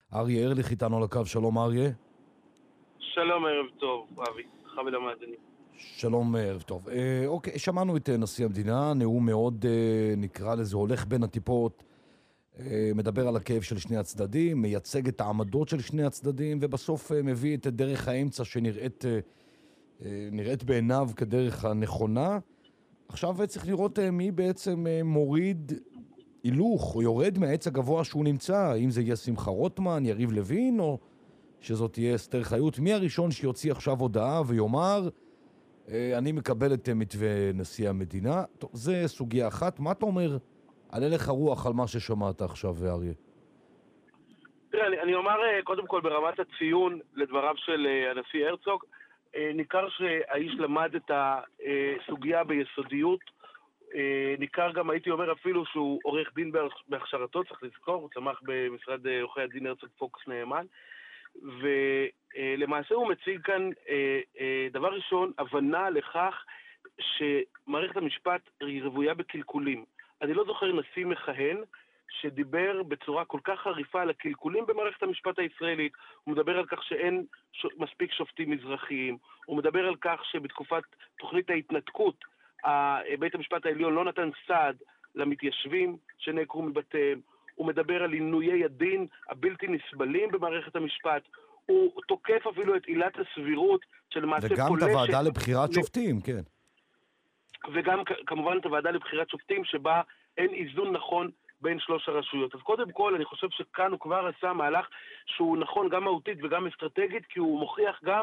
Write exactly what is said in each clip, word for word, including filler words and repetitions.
אריה ארליך איתנו על הקו. שלום אריה. שלום, ערב טוב, אבי. חמד המאזינים. שלום, ערב טוב. אה, אוקיי, שמענו את נשיא המדינה, נאום מאוד, אה, נקרא לזה, הולך בין הטיפות, אה, מדבר על הכאב של שני הצדדים, מייצג את העמדות של שני הצדדים, ובסוף אה, מביא את דרך האמצע שנראית אה, אה, נראית בעיניו כדרך הנכונה. עכשיו צריך לראות אה, מי בעצם אה, מוריד הילוך, או יורד מהעץ הגבוה שהוא נמצא, אם זה יהיה שמחה רוטמן, יריב לוין, או שזאת תהיה אסתר חיות. מי הראשון שיוציא עכשיו הודעה ויאמר, אני מקבל את מתווה נשיא המדינה? טוב, זה סוגיה אחת. מה אתה אומר על הלך הרוח על מה ששמעת עכשיו, אריה? תראה, אני, אני אומר קודם כל ברמת הציון לדבריו של הנשיא הרצוג, ניכר שהאיש למד את הסוגיה ביסודיות, ניכר גם, הייתי אומר אפילו שהוא עורך דין בהכשרתו, צריך לזכור, הוא צמח במשרד עורכי הדין הרצוג פוקס נאמן, ולמעשה הוא מציג כאן דבר ראשון, הבנה לכך שמערכת המשפט היא רוויה בקלקולים. אני לא זוכר נשיא מכהן שדיבר בצורה כל כך חריפה על הקלקולים במערכת המשפט הישראלית. הוא מדבר על כך שאין מספיק שופטים מזרחיים, הוא מדבר על כך שבתקופת תוכנית ההתנתקות בית המשפט העליון לא נתן סעד למתיישבים שנעקרו מבתיהם, הוא מדבר על עינויי הדין הבלתי נסבלים במערכת המשפט, הוא תוקף אפילו את עילת הסבירות שלמעשה פולשת... וגם את הוועדה לבחירת שופטים, כן. וגם כמובן את הוועדה לבחירת שופטים שבה אין איזון נכון בין שלוש הרשויות. אז קודם כל אני חושב שכאן הוא כבר עשה מהלך שהוא נכון גם מהותית וגם אסטרטגית, כי הוא מוכיח גם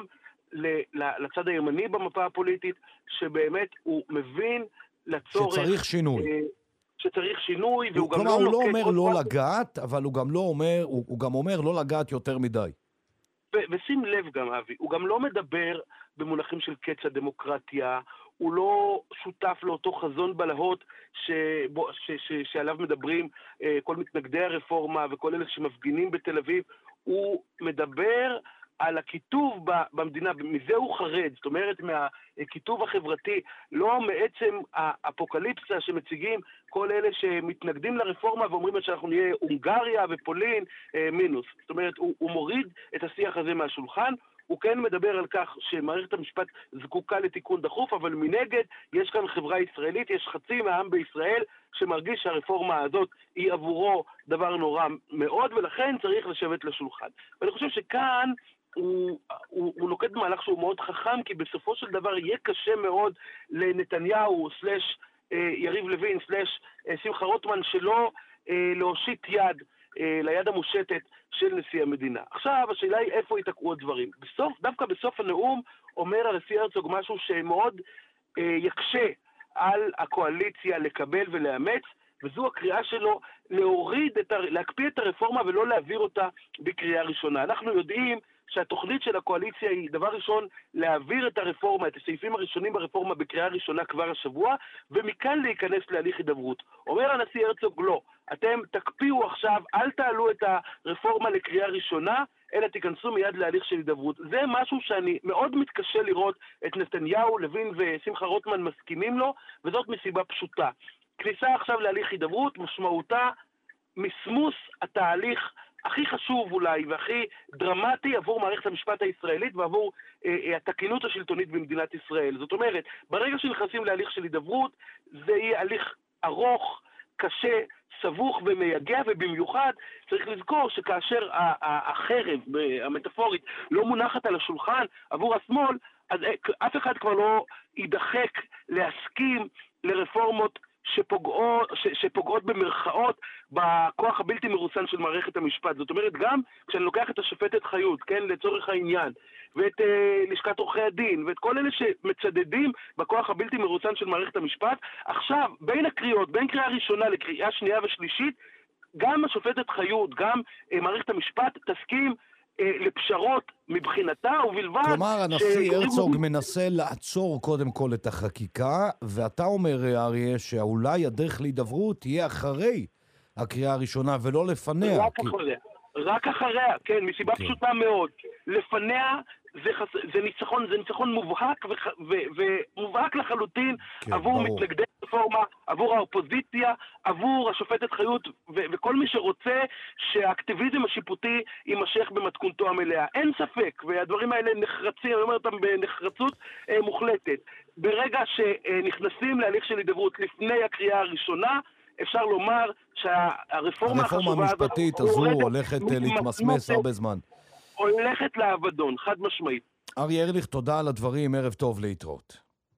לצד הימני במפה הפוליטית שבאמת הוא מבין לצורך... שצריך שינוי. שצריך שינוי, והוא גם כלומר, לא... הוא לא אומר לא לגעת, אבל הוא גם לא אומר, הוא, הוא גם אומר לא לגעת יותר מדי. ו- ושים לב גם, אבי, הוא גם לא מדבר במונחים של קץ הדמוקרטיה, הוא לא שותף לאותו חזון בלהות שבו, ש- ש- שעליו מדברים אה, כל מתנגדי הרפורמה וכל אלה שמפגינים בתל אביב, הוא מדבר על הכיתוב במדינה, מזה הוא חרד, זאת אומרת מהכיתוב החברתי, לא מעצם האפוקליפסה שמציגים כל אלה שמתנגדים לרפורמה ואומרים שאנחנו נהיה הונגריה ופולין מינוס. זאת אומרת, הוא, הוא מוריד את השיח הזה מהשולחן, הוא כן מדבר על כך שמערכת המשפט זקוקה לתיקון דחוף, אבל מנגד יש כאן חברה ישראלית, יש חצי מהעם בישראל שמרגיש שהרפורמה הזאת היא עבורו דבר נורא מאוד, ולכן צריך לשבת לשולחן. ואני חושב שכאן הוא, הוא, הוא נוקט במהלך שהוא מאוד חכם, כי בסופו של דבר יהיה קשה מאוד לנתניהו, סלש אה, יריב לוין, סלש אה, שמחה רוטמן, שלא אה, להושיט יד אה, ליד המושטת של נשיא המדינה. עכשיו, השאלה היא איפה יתקעו הדברים. בסוף, דווקא בסוף הנאום אומר הנשיא הרצוג משהו שמאוד אה, יקשה על הקואליציה לקבל ולאמץ, וזו הקריאה שלו להוריד, את, להקפיא את הרפורמה ולא להעביר אותה בקריאה ראשונה. אנחנו יודעים שהתוכנית של הקואליציה היא דבר ראשון להעביר את הרפורמה, את הסעיפים הראשונים ברפורמה בקריאה ראשונה כבר השבוע, ומכאן להיכנס להליך הידברות. אומר הנשיא הרצוג לא, אתם תקפיאו עכשיו, אל תעלו את הרפורמה לקריאה ראשונה, אלא תיכנסו מיד להליך של הידברות. זה משהו שאני מאוד מתקשה לראות את נתניהו, לוין ושמחה רוטמן מסכימים לו, וזאת מסיבה פשוטה. כניסה עכשיו להליך הידברות משמעותה מסמוס התהליך הכי חשוב אולי והכי דרמטי עבור מערכת המשפט הישראלית ועבור אה, אה, התקינות השלטונית במדינת ישראל. זאת אומרת, ברגע שנכנסים להליך של הידברות, זה יהיה הליך ארוך, קשה, סבוך ומייגע, ובמיוחד צריך לזכור שכאשר החרב המטאפורית לא מונחת על השולחן עבור השמאל, אז אף אחד כבר לא יידחק להסכים לרפורמות שפוגעות, ש, שפוגעות במרכאות בכוח הבלתי מרוסן של מערכת המשפט. זאת אומרת, גם כשאני לוקח את השופטת חיות, כן, לצורך העניין, ואת אה, לשכת עורכי הדין, ואת כל אלה שמצדדים בכוח הבלתי מרוסן של מערכת המשפט, עכשיו, בין הקריאות, בין קריאה ראשונה לקריאה שנייה ושלישית, גם השופטת חיות, גם אה, מערכת המשפט, תסכים לפשרות מבחינתה, ובלבד... כלומר, הנשיא הרצוג מנסה לעצור קודם כל את החקיקה, ואתה אומר, אריה, שאולי הדרך להידברות תהיה אחרי הקריאה הראשונה ולא לפניה. רק אחריה, רק אחריה, כן, מסיבה פשוטה מאוד. לפניה זה, חס... זה ניצחון, זה ניצחון מובהק ו... ו... ומובהק לחלוטין כן, עבור ברור. מתנגדי רפורמה, עבור האופוזיציה, עבור השופטת חיות ו... וכל מי שרוצה שהאקטיביזם השיפוטי יימשך במתכונתו המלאה. אין ספק, והדברים האלה נחרצים, אני אומר אותם בנחרצות אה, מוחלטת. ברגע שנכנסים להליך של הידברות לפני הקריאה הראשונה, אפשר לומר שהרפורמה הרפורמה המשפטית הזו הולכת להתמסמס הרבה זמן. הולכת לאבדון, חד משמעית. אריה ארליך, תודה על הדברים, ערב טוב, להתראות.